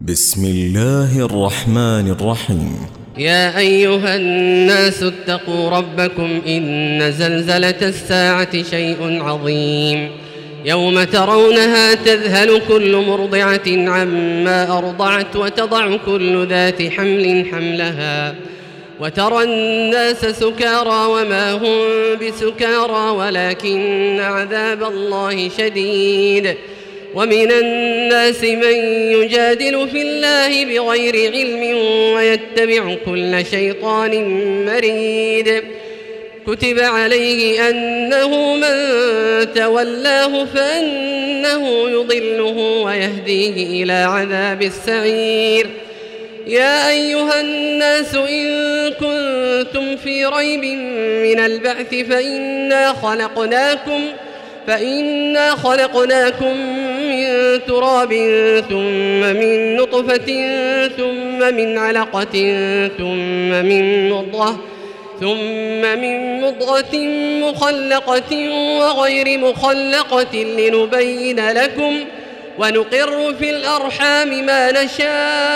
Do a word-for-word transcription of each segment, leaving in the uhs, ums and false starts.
بسم الله الرحمن الرحيم. يا أيها الناس اتقوا ربكم إن زلزلة الساعة شيء عظيم يوم ترونها تذهل كل مرضعة عما أرضعت وتضع كل ذات حمل حملها وترى الناس سكارى وما هم بسكارى ولكن عذاب الله شديد. ومن الناس من يجادل في الله بغير علم ويتبع كل شيطان مريد. كتب عليه أنه من تولاه فأنه يضله ويهديه إلى عذاب السعير. يا أيها الناس إن كنتم في ريب من البعث فإنا خلقناكم فإنا خلقناكم من تراب ثم من نطفة ثم من علقة ثم من مضغة ثم من مضغة مخلقة وغير مخلقة لنبين لكم ونقر في الأرحام ما نشاء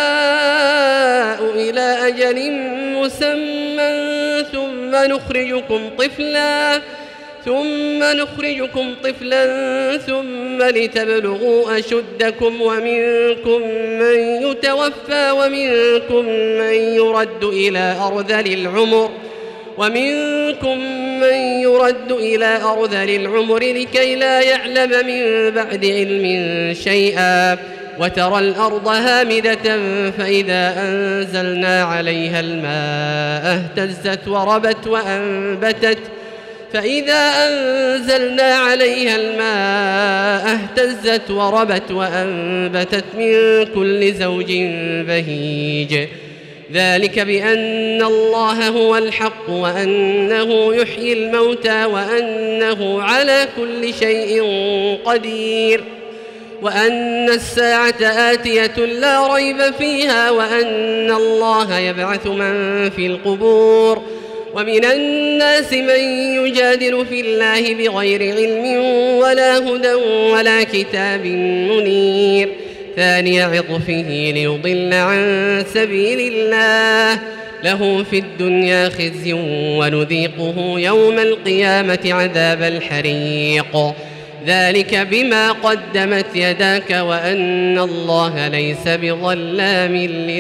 إلى أجل مسمى ثم نخرجكم طفلا ثم نخرجكم طفلا ثم لتبلغوا أشدكم ومنكم من يتوفى ومنكم من يرد إلى أرذل العمر ومنكم من يرد إلى أرذل العمر لكي لا يعلم من بعد علم شيئا. وترى الأرض هامدة فإذا أنزلنا عليها الماء اهتزت وربت وأنبتت فإذا أنزلنا عليها الماء اهتزت وربت وأنبتت من كل زوج بهيج. ذلك بأن الله هو الحق وأنه يحيي الموتى وأنه على كل شيء قدير وأن الساعة آتية لا ريب فيها وأن الله يبعث من في القبور. ومن الناس من يجادل في الله بغير علم ولا هدى ولا كتاب منير ثاني عطفه ليضل عن سبيل الله له في الدنيا خزي ونذيقه يوم القيامة عذاب الحريق. ذلك بما قدمت يداك وأن الله ليس بظلام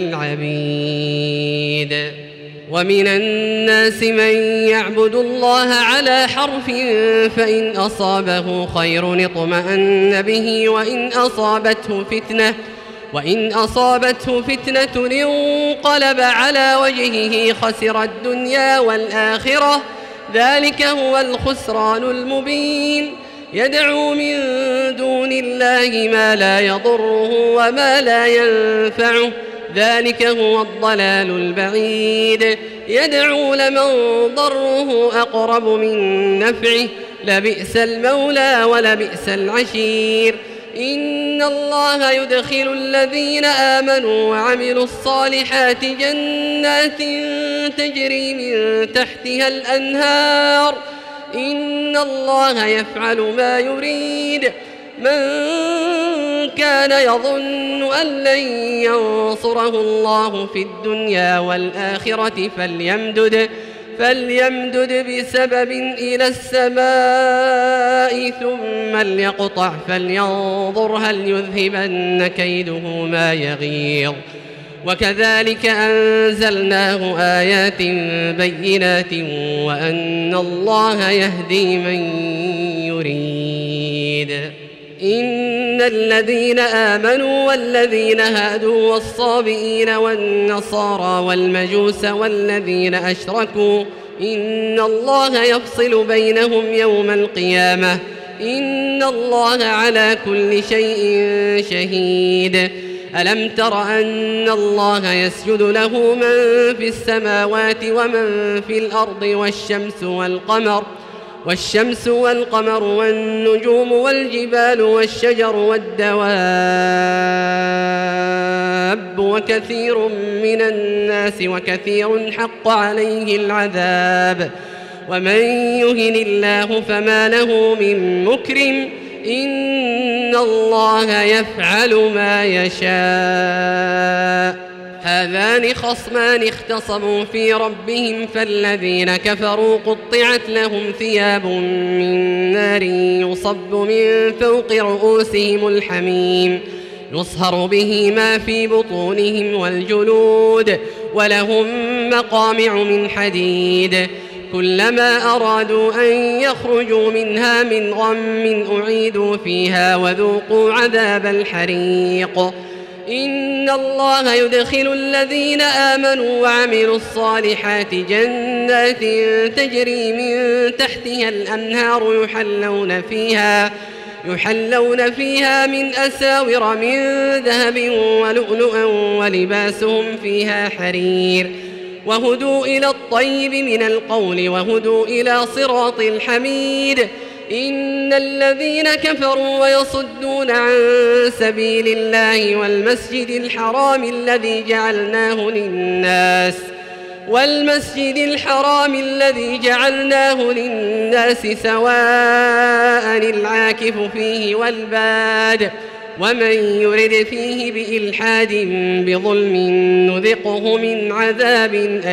للعبيد. ومن الناس من يعبد الله على حرف فإن أصابه خير اطمأن به وإن أصابته فتنة وإن أصابته فتنة انقلب على وجهه خسر الدنيا والآخرة ذلك هو الخسران المبين. يدعو من دون الله ما لا يضره وما لا ينفعه ذلك هو الضلال البعيد. يدعو لمن ضره أقرب من نفعه لبئس المولى ولبئس العشير. إن الله يدخل الذين آمنوا وعملوا الصالحات جنات تجري من تحتها الأنهار إن الله يفعل ما يريد. من كان يظن أن لن ينصره الله في الدنيا والآخرة فليمدد, فليمدد بسبب إلى السماء ثم ليقطع فلينظر هل يذهبن كيده ما يغيظ. وكذلك أنزلناه آيات بينات وأن الله يهدي من يريد. إن الذين آمنوا والذين هادوا والصابئين والنصارى والمجوس والذين أشركوا إن الله يفصل بينهم يوم القيامة إن الله على كل شيء شهيد. ألم تر أن الله يسجد له من في السماوات ومن في الأرض والشمس والقمر والشمس والقمر والنجوم والجبال والشجر والدواب وكثير من الناس وكثير حق عليه العذاب ومن يهن الله فما له من مكرم إن الله يفعل ما يشاء هذان خصمان اختصموا في ربهم فالذين كفروا قطعت لهم ثياب من نار يصب من فوق رؤوسهم الحميم يصهر به ما في بطونهم والجلود ولهم مقامع من حديد كلما أرادوا أن يخرجوا منها من غم أعيدوا فيها وذوقوا عذاب الحريق إن الله يدخل الذين آمنوا وعملوا الصالحات جنات تجري من تحتها الأنهار يحلون فيها يحلون فيها من أساور من ذهب ولؤلؤا ولباسهم فيها حرير وهدوا إلى الطيب من القول وهدوا إلى صراط الحميد إن الذين كفروا ويصدون عن سبيل الله والمسجد الحرام الذي جعلناه للناس والمسجد الحرام الذي جعلناه للناس سواء العاكف فيه والباد ومن يرد فيه بإلحاد بظلم نذقه من عذاب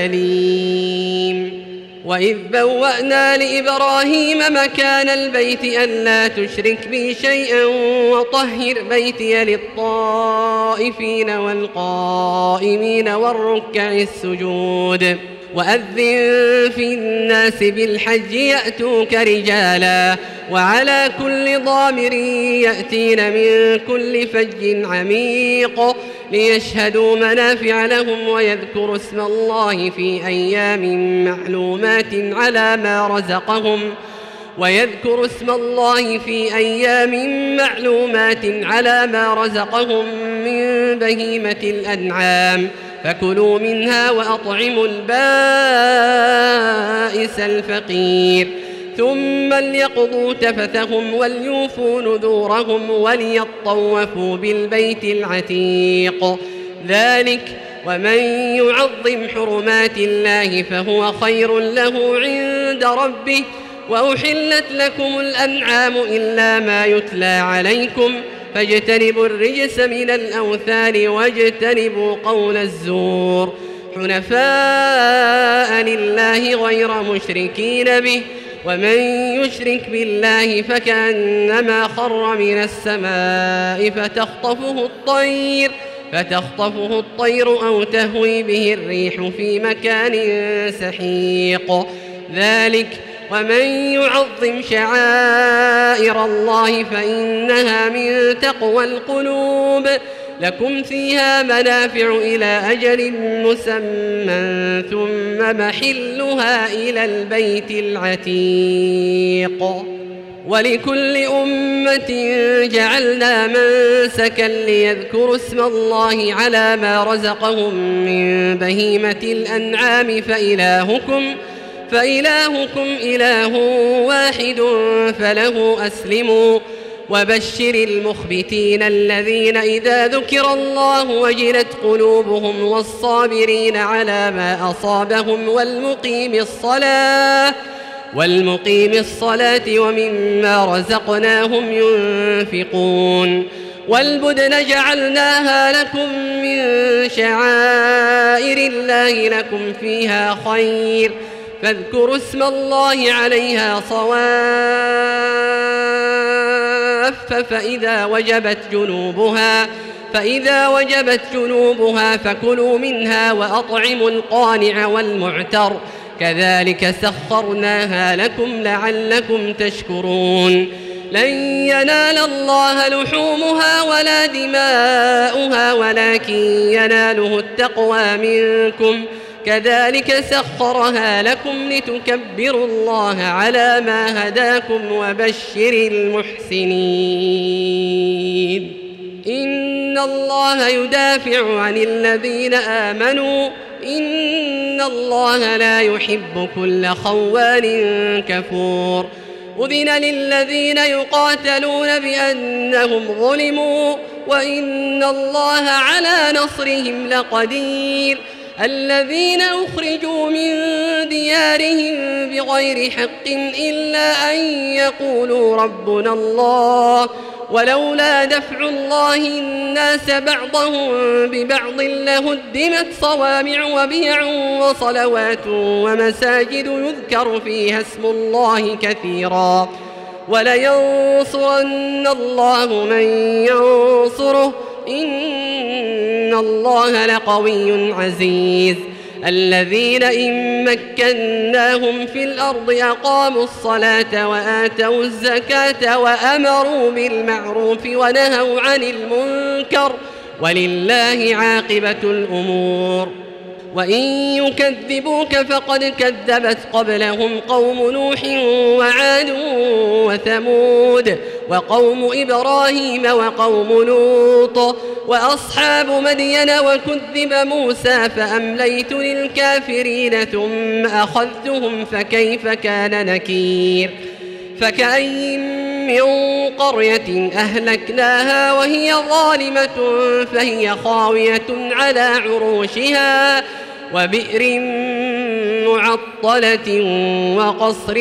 أليم وإذ بوأنا لإبراهيم مكان البيت ألا تشرك بي شيئا وطهر بيتي للطائفين والقائمين والركع السجود وأذن في الناس بالحج يأتوك رجالا وعلى كل ضامر يأتين من كل فج عميق ليشهدوا منافع لهم ويذكروا اسم الله في أيام معلومات على ما رزقهم ويذكروا اسم الله في أيام معلومات على ما رزقهم من بهيمة الأنعام فكلوا منها وأطعموا البائس الفقير ثم ليقضوا تفثهم وليوفوا نذورهم وليطوفوا بالبيت العتيق ذلك ومن يعظم حرمات الله فهو خير له عند ربه وأحلت لكم الأنعام إلا ما يتلى عليكم فاجتنبوا الرجس من الأوثان واجتنبوا قول الزور حنفاء لله غير مشركين به ومن يشرك بالله فكأنما خر من السماء فتخطفه الطير فتخطفه الطير أو تهوي به الريح في مكان سحيق ذلك ومن يعظم شعائر الله فإنها من تقوى القلوب لكم فيها منافع إلى أجل مسمى ثم محلها إلى البيت العتيق ولكل أمة جعلنا منسكا ليذكروا اسم الله على ما رزقهم من بهيمة الأنعام فإلهكم فإلهكم إله واحد فله أسلموا وبشر المخبتين الذين إذا ذكر الله وجلت قلوبهم والصابرين على ما أصابهم والمقيم الصلاة والمقيم الصلاة ومما رزقناهم ينفقون والبدن جعلناها لكم من شعائر الله لكم فيها خير فاذكروا اسم الله عليها صواف فإذا وجبت جنوبها فإذا وجبت جنوبها فكلوا منها وأطعموا القانع والمعتر كذلك سخرناها لكم لعلكم تشكرون لن ينال الله لحومها ولا دماؤها ولكن يناله التقوى منكم كذلك سخرها لكم لتكبروا الله على ما هداكم وبشر المحسنين إن الله يدافع عن الذين آمنوا إن الله لا يحب كل خوان كفور أذن للذين يقاتلون بأنهم ظلموا وإن الله على نصرهم لقدير الذين أخرجوا من ديارهم بغير حق إلا أن يقولوا ربنا الله ولولا دفع الله الناس بعضهم ببعض لهدمت صوامع وبيع وصلوات ومساجد يذكر فيها اسم الله كثيرا ولينصرن الله من ينصره إن الله لقوي عزيز. الذين إن مكناهم في الأرض أقاموا الصلاة وآتوا الزكاة وأمروا بالمعروف ونهوا عن المنكر ولله عاقبة الأمور. وإن يكذبوك فقد كذبت قبلهم قوم نوح وعاد وثمود وقوم إبراهيم وقوم لوط وأصحاب مدين وكذب موسى فأمليت للكافرين ثم أخذتهم فكيف كان نكير. فكأي من قرية أهلكناها وهي ظالمة فهي خاوية على عروشها وبئر معطلة وقصر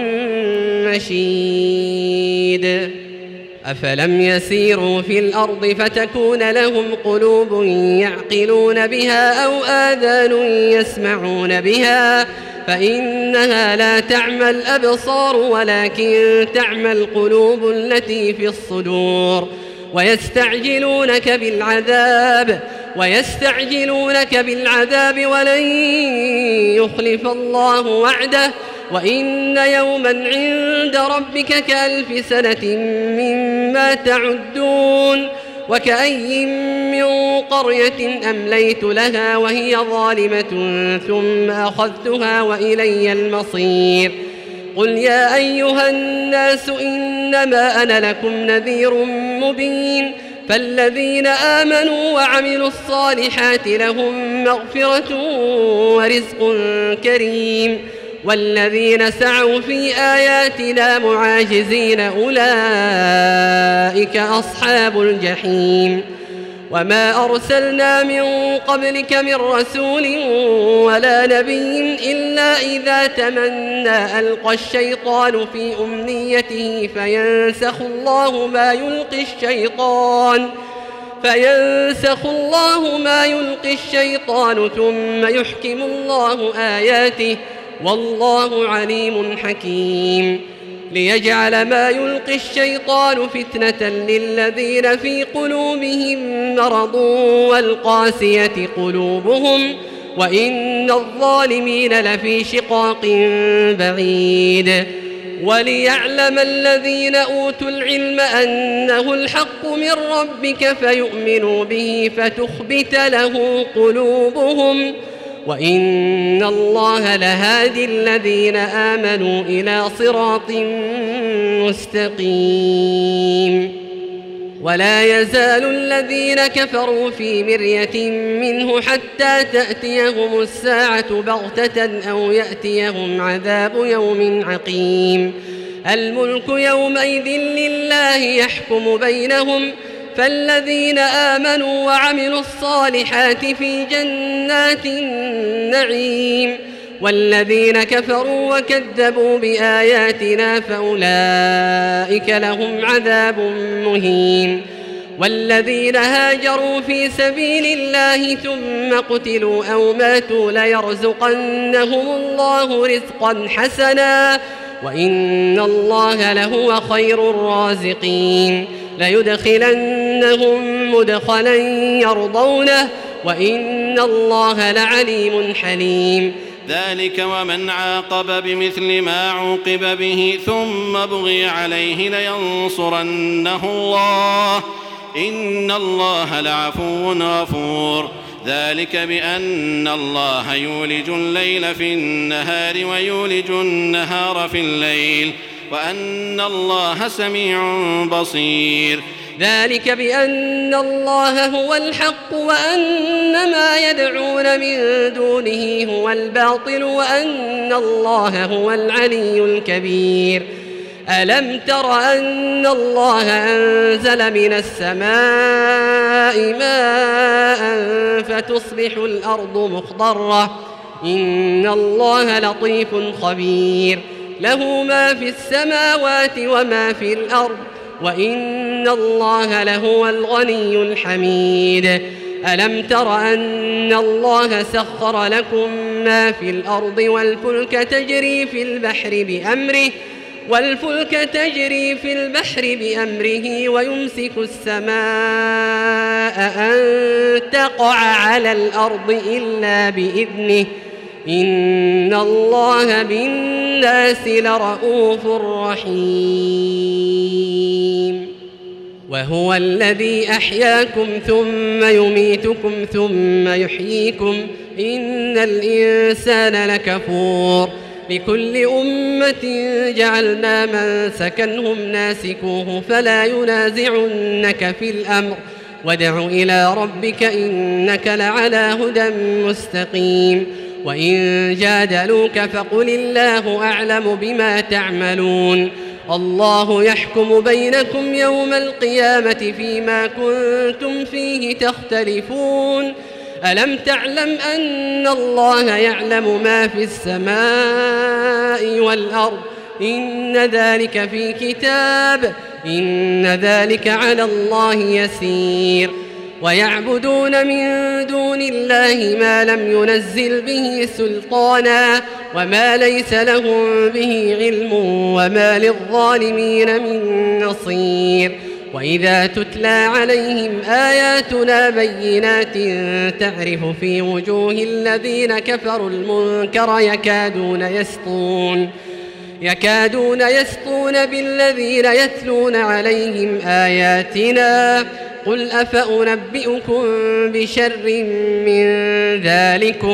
مشيد. أفلم يسيروا في الأرض فتكون لهم قلوب يعقلون بها أو آذان يسمعون بها فإنها لا تعمى الأبصار ولكن تعمى القلوب التي في الصدور. ويستعجلونك بالعذاب ويستعجلونك بالعذاب ولن يخلف الله وعده وإن يوما عند ربك كألف سنة مما تعدون. وكأي من قرية أمليت لها وهي ظالمة ثم أخذتها وإلي المصير. قل يا أيها الناس إنما أنا لكم نذير مبين. فالذين آمنوا وعملوا الصالحات لهم مغفرة ورزق كريم والذين سعوا في آياتنا معاجزين أولئك أصحاب الجحيم. وما أرسلنا من قبلك من رسول ولا نبي إلا إذا تمنى ألقى الشيطان في أمنيته فينسخ الله ما يلقي الشيطان فينسخ الله ما يلقي الشيطان ثم يحكم الله آياته والله عليم حكيم. ليجعل ما يلقي الشيطان فتنة للذين في قلوبهم مرض والقاسية قلوبهم وإن الظالمين لفي شقاق بعيد. وليعلم الذين أوتوا العلم أنه الحق من ربك فيؤمنوا به فتخبت له قلوبهم وإن الله لهادي الذين آمنوا إلى صراط مستقيم. ولا يزال الذين كفروا في مرية منه حتى تأتيهم الساعة بغتة أو يأتيهم عذاب يوم عقيم. الملك يومئذ لله يحكم بينهم فالذين آمنوا وعملوا الصالحات في جنات النعيم والذين كفروا وكذبوا بآياتنا فأولئك لهم عذاب مهين. والذين هاجروا في سبيل الله ثم قتلوا أو ماتوا ليرزقنهم الله رزقا حسنا وإن الله لهو خير الرازقين. ليدخلنهم مدخلا يرضونه وإن الله لعليم حليم. ذلك ومن عاقب بمثل ما عوقب به ثم بغي عليه لينصرنه الله إن الله لعفو غفور. ذلك بأن الله يولج الليل في النهار ويولج النهار في الليل وأن الله سميع بصير. ذلك بأن الله هو الحق وأن ما يدعون من دونه هو الباطل وأن الله هو العلي الكبير. ألم تر أن الله أنزل من السماء ماء فتصبح الأرض مخضرة إن الله لطيف خبير. له ما في السماوات وما في الأرض وإن الله لهو الغني الحميد. ألم تر أن الله سخر لكم ما في الأرض والفلك تجري في البحر بأمره والفلك تجري في البحر بأمره ويمسك السماء أن تقع على الأرض إلا بإذنه إن الله بالناس لرءوف رحيم. وهو الذي أحياكم ثم يميتكم ثم يحييكم إن الإنسان لكفور. لكل أمة جعلنا من سكنهم ناسكوه فلا ينازعنك في الأمر وادع إلى ربك إنك لعلى هدى مستقيم. وإن جادلوك فقل الله أعلم بما تعملون الله يحكم بينكم يوم القيامة فيما كنتم فيه تختلفون. ألم تعلم أن الله يعلم ما في السماء والأرض إن ذلك في كتاب إن ذلك على الله يسير. ويعبدون من دون الله ما لم ينزل به سلطانا وما ليس لهم به علم وما للظالمين من نصير. وإذا تتلى عليهم آياتنا بينات تعرف في وجوه الذين كفروا المنكر يكادون يسطون يكادون يسطون بالذين يتلون عليهم آياتنا قل أفأنبئكم بشر من ذلكم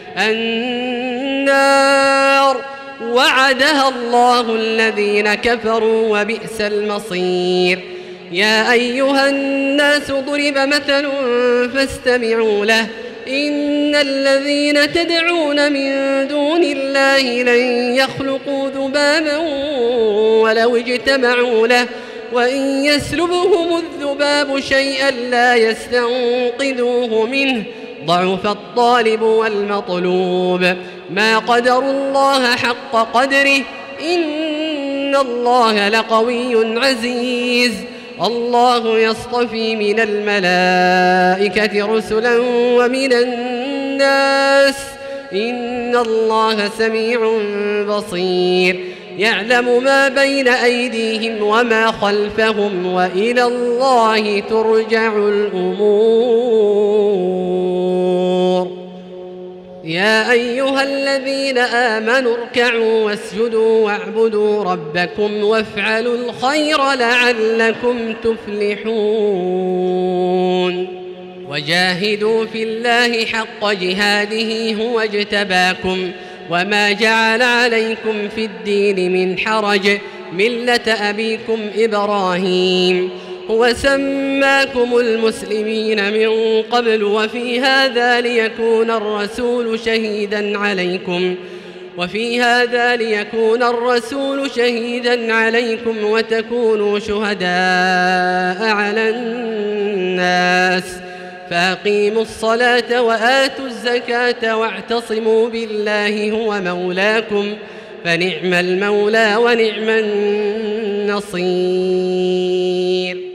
النار وعدها الله الذين كفروا وبئس المصير. يا أيها الناس ضرب مثل فاستمعوا له إن الذين تدعون من دون الله لن يخلقوا ذبابا ولو اجتمعوا له وإن يسلبهم الذباب شيئا لا يستنقذوه منه ضعف الطالب والمطلوب. ما قدروا الله حق قدره إن الله لقوي عزيز. الله يصطفي من الملائكة رسلا ومن الناس إن الله سميع بصير. يعلم ما بين أيديهم وما خلفهم وإلى الله ترجع الأمور. يا أيها الذين آمنوا اركعوا واسجدوا واعبدوا ربكم وافعلوا الخير لعلكم تفلحون. وجاهدوا في الله حق جهاده هو اجتباكم وما جعل عليكم في الدين من حرج ملة أبيكم إبراهيم هو سماكم المسلمين من قبل وفي هذا ليكون الرسول شهيدا عليكم وفي هذا ليكون الرسول شهيدا عليكم وتكونوا شهداء على الناس فأقيموا الصلاة وآتوا الزكاة واعتصموا بالله هو مولاكم فنعم المولى ونعم النصير.